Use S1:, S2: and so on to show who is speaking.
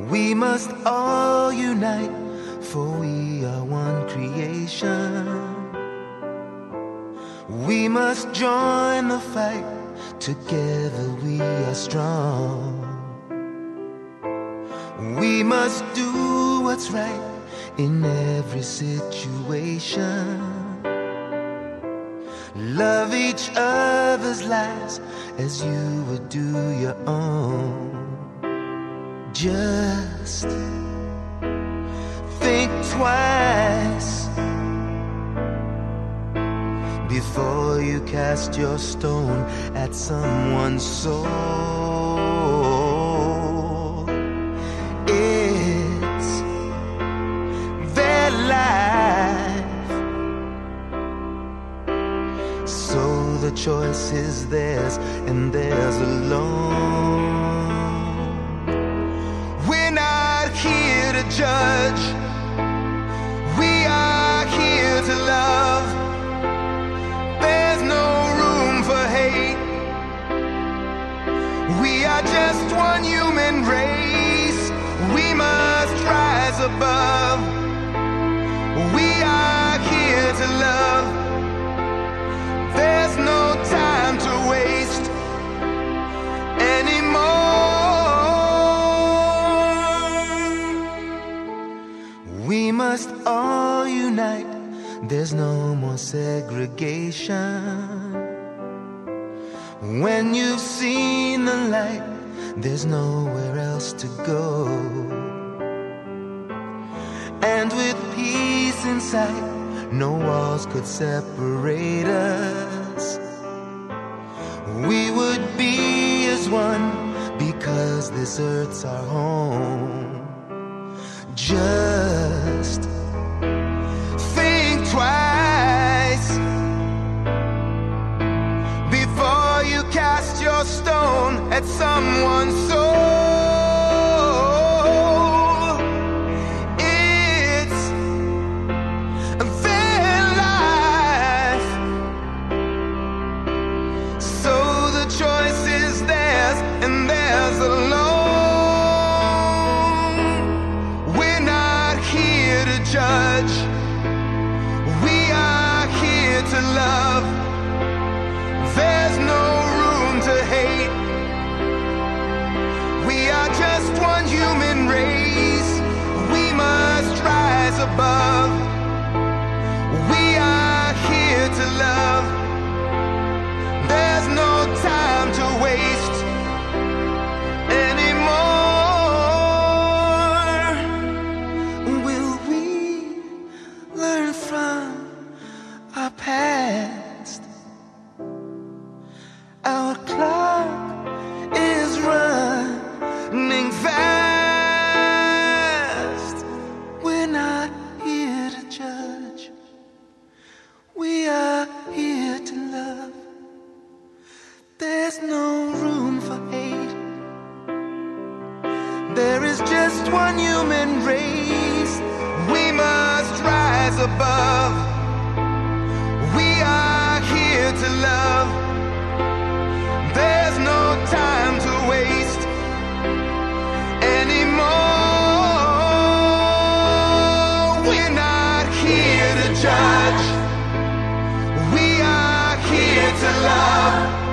S1: We must all unite, for we are one creation. We must join the fight, together we are strong. We must do what's right in every situation. Love each other's lives as you would do your own. Just think twice before you cast your stone at someone's soul. It's their life, so the choice is theirs and theirs alone. We're not here to judge, we are here to love. There's no room for hate. We are just one human race. We must rise above. We are here to love. There's no time to waste anymore. We must all unite. There's no more segregation. When you've seen the light, there's nowhere else to go. And with peace in sight, no walls could separate us. We would be as one, because this earth's our home. Just think twice before you cast your stone at someone's soul. It's their life, so the choice is theirs and theirs alone. We're not here to judge, we are here to love. There's no room to hate. We are just one human race. We must rise above. We are here to love. There's no time to waste anymore. Will we learn from our past? Our clock is running fast. We're not here to judge, we are here to love. There's no room for hate. There is just one human race. We must rise above. We are here to love. There's no time to waste anymore. We're not here to judge, we are here to love.